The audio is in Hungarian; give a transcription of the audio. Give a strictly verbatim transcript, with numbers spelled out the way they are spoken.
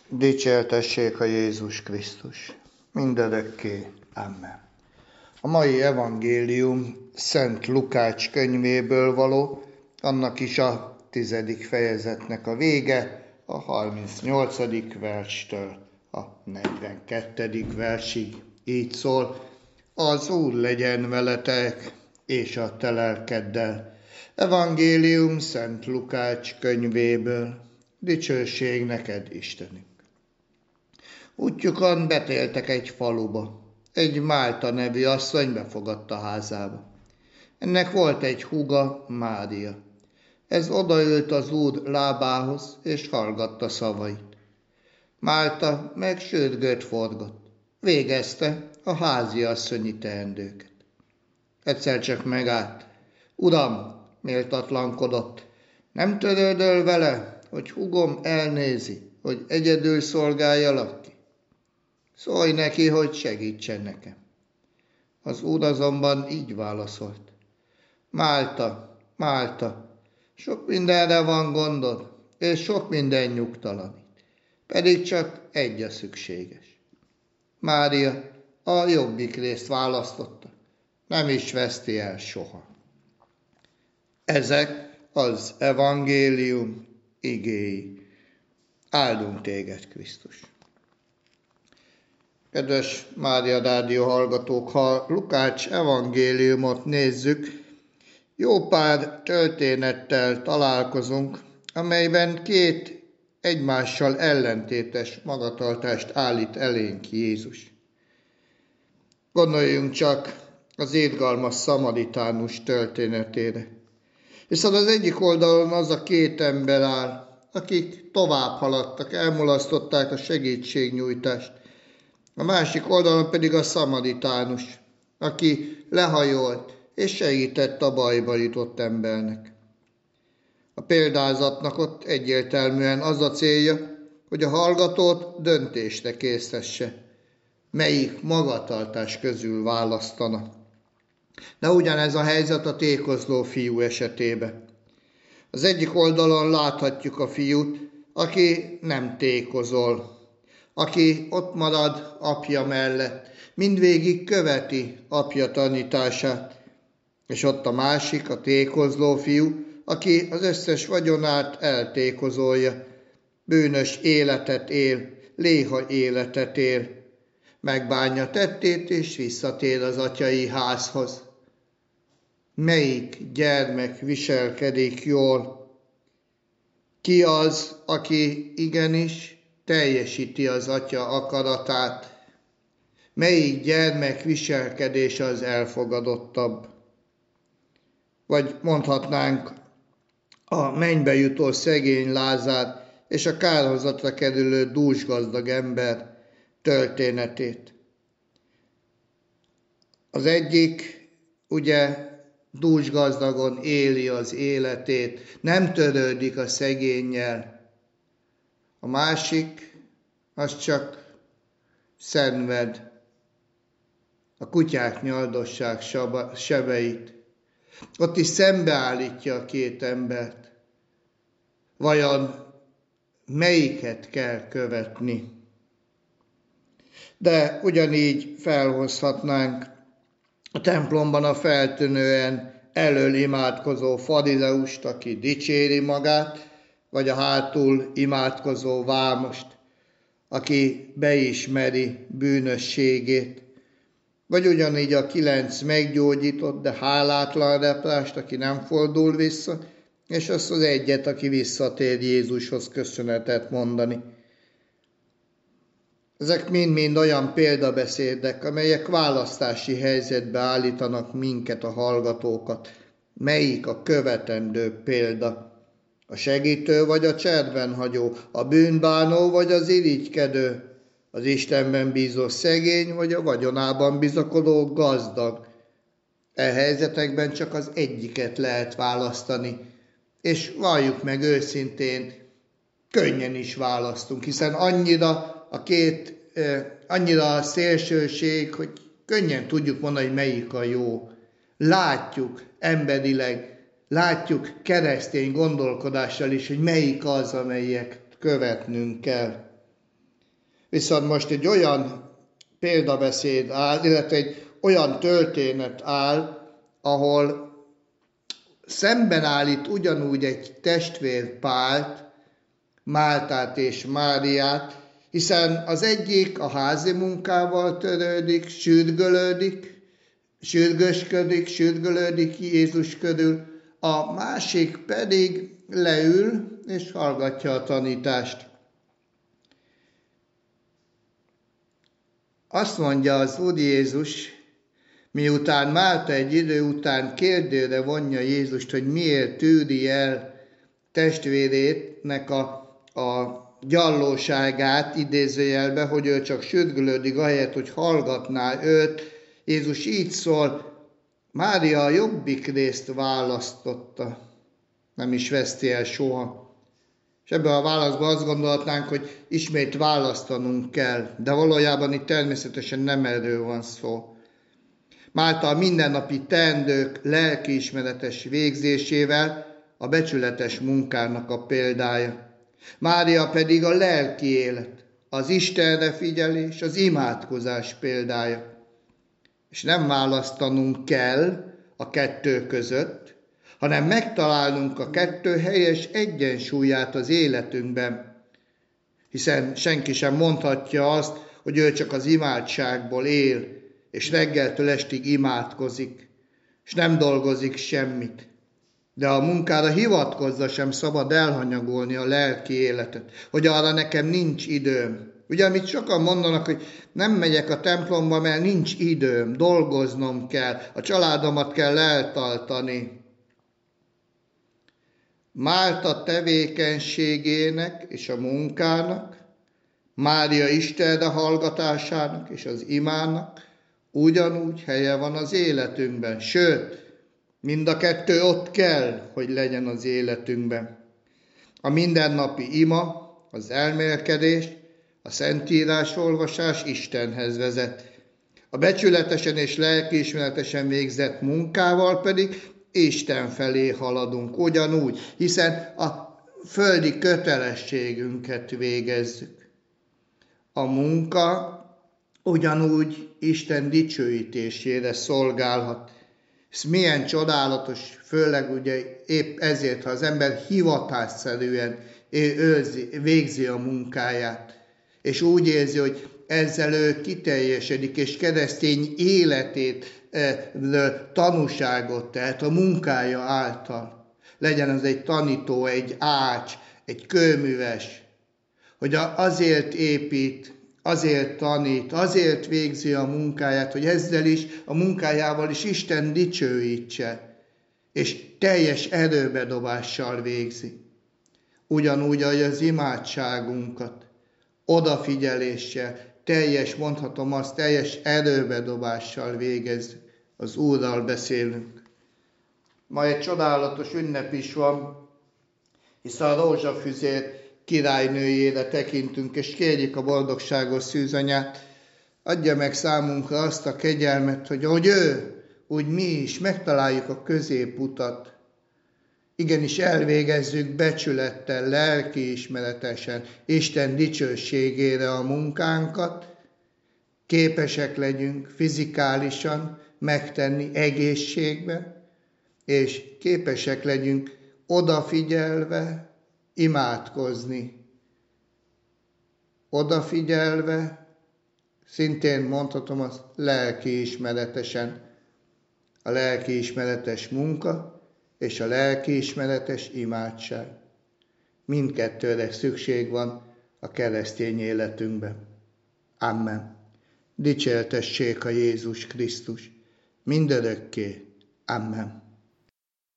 Dicsértessék a Jézus Krisztus. Mindörökké. Amen. A mai evangélium Szent Lukács könyvéből való, annak is a tizedik fejezetnek a vége, a harmincnyolcadik verstől a negyvenkettedik versig. Így szól: az Úr legyen veletek, és a te lelkeddel. Evangélium Szent Lukács könyvéből. Dicsőség neked, Istenünk. Útjukon betéltek egy faluba. Egy Málta nevű asszony befogadta házába. Ennek volt egy húga, Mária. Ez odaült az Úr lábához, és hallgatta szavait. Málta meg sürgőt forgott. Végezte a háziasszonyi teendőket. Egyszer csak megállt. Uram, méltatlankodott, nem törődöl vele, hogy húgom elnézi, hogy egyedül szolgáljalak ki? Szólj neki, hogy segítsen nekem. Az Úr azonban így válaszolt. Málta, Málta, sok mindenre van gondod, és sok minden nyugtalanít, pedig csak egy a szükséges. Mária a jobbik részt választotta, nem is veszti el soha. Ezek az evangélium igéi. Áldunk téged, Krisztus! Kedves Mária Rádió hallgatók, ha Lukács evangéliumot nézzük, jó pár történettel találkozunk, amelyben két egymással ellentétes magatartást állít elénk Jézus. Gondoljunk csak az irgalmas szamaritánus történetére. Viszont az egyik oldalon az a két ember áll, akik tovább haladtak, elmulasztották a segítségnyújtást. A másik oldalon pedig a szamaritánus, aki lehajolt és segített a bajba jutott embernek. A példázatnak ott egyértelműen az a célja, hogy a hallgatót döntésre késztesse, melyik magatartás közül választana. De ugyanez a helyzet a tékozló fiú esetében. Az egyik oldalon láthatjuk a fiút, aki nem tékozol, aki ott marad apja mellett, mindvégig követi apja tanítását, és ott a másik, a tékozló fiú, aki az összes vagyonát eltékozolja, bűnös életet él, léha életet él, megbánja tettét és visszatér az atyai házhoz. Melyik gyermek viselkedik jól? Ki az, aki igenis teljesíti az atya akaratát? Melyik gyermek viselkedése az elfogadottabb? Vagy mondhatnánk a mennybe jutó szegény Lázár és a kárhozatra kerülő dúsgazdag ember történetét. Az egyik, ugye, dúsgazdagon éli az életét, nem törődik a szegénnyel. A másik, az csak szenved, a kutyák nyaldossák sebeit. Ott is szembeállítja a két embert. Vajon melyiket kell követni? De ugyanígy felhozhatnánk a templomban a feltűnően elől imádkozó farizeust, aki dicséri magát, vagy a hátul imádkozó vámost, aki beismeri bűnösségét, vagy ugyanígy a kilenc meggyógyított, de hálátlan leprást, aki nem fordul vissza, és azt az egyet, aki visszatér Jézushoz köszönetet mondani. Ezek mind-mind olyan példabeszédek, amelyek választási helyzetbe állítanak minket, a hallgatókat. Melyik a követendő példa? A segítő vagy a cserben hagyó, a bűnbánó vagy az irigykedő, az Istenben bízó szegény vagy a vagyonában bizakodó gazdag? E helyzetekben csak az egyiket lehet választani, és valljuk meg őszintén, könnyen is választunk, hiszen annyira a két, annyira a szélsőség, hogy könnyen tudjuk mondani, hogy melyik a jó. Látjuk emberileg, látjuk keresztény gondolkodással is, hogy melyik az, amelyet követnünk kell. Viszont most egy olyan példabeszéd áll, illetve egy olyan történet áll, ahol szemben állít ugyanúgy egy testvér Pált, Máltát és Máriát, hiszen az egyik a házi munkával törődik, sürgölődik, sürgősködik, sürgölődik Jézus körül, a másik pedig leül és hallgatja a tanítást. Azt mondja az Úr Jézus, miután Málta egy idő után kérdőre vonja Jézust, hogy miért tűri el testvérének a, a gyallóságát, idézőjelbe, hogy ő csak sürgülődik, ahelyett, hogy hallgatná őt. Jézus így szól, Mária a jobbik részt választotta, nem is veszti el soha. És ebben a válaszban azt gondolhatnánk, hogy ismét választanunk kell, de valójában itt természetesen nem erről van szó. Málta a mindennapi teendők lelkiismeretes végzésével a becsületes munkának a példája. Mária pedig a lelki élet, az Istenre figyelés, az imádkozás példája. És nem választanunk kell a kettő között, hanem megtalálnunk a kettő helyes egyensúlyát az életünkben. Hiszen senki sem mondhatja azt, hogy ő csak az imádságból él, és reggeltől estig imádkozik, és nem dolgozik semmit. De a munkára hivatkozva sem szabad elhanyagolni a lelki életet, hogy arra nekem nincs időm. Ugye, amit sokan mondanak, hogy nem megyek a templomba, mert nincs időm, dolgoznom kell, a családomat kell eltartani. Málta tevékenységének és a munkának, Mária Istenre hallgatásának és az imának ugyanúgy helye van az életünkben, sőt, mind a kettő ott kell, hogy legyen az életünkben. A mindennapi ima, az elmélkedés, a Szentírás olvasás Istenhez vezet. A becsületesen és lelkiismeretesen végzett munkával pedig Isten felé haladunk ugyanúgy, hiszen a földi kötelességünket végezzük. A munka ugyanúgy Isten dicsőítésére szolgálhat. Ez milyen csodálatos, főleg ugye épp ezért, ha az ember hivatásszerűen őrzi, végzi a munkáját, és úgy érzi, hogy ezzel ő kiteljesedik, és keresztény életét tanúságot tehet a munkája által. Legyen az egy tanító, egy ács, egy kőműves, hogy azért épít, azért tanít, azért végzi a munkáját, hogy ezzel is, a munkájával is Isten dicsőítse, és teljes erőbedobással végzi. Ugyanúgy, ahogy az imádságunkat, odafigyeléssel, teljes, mondhatom azt, teljes erőbedobással végezzük, az Úrral beszélünk. Ma egy csodálatos ünnep is van, hiszen a rózsafüzér királynőjére tekintünk, és kérjük a boldogságos szűzanyát, adja meg számunkra azt a kegyelmet, hogy ahogy ő, úgy mi is megtaláljuk a középutat. Igenis elvégezzük becsülettel, lelkiismeretesen, Isten dicsőségére a munkánkat, képesek legyünk fizikálisan megtenni egészségben, és képesek legyünk odafigyelve, imádkozni. Odafigyelve, szintén mondhatom azt, lelkiismeretesen. A lelkiismeretes munka és a lelkiismeretes imádság. Mindkettőre szükség van a keresztény életünkben. Amen. Dicsértessék a Jézus Krisztus mindörökké. Amen.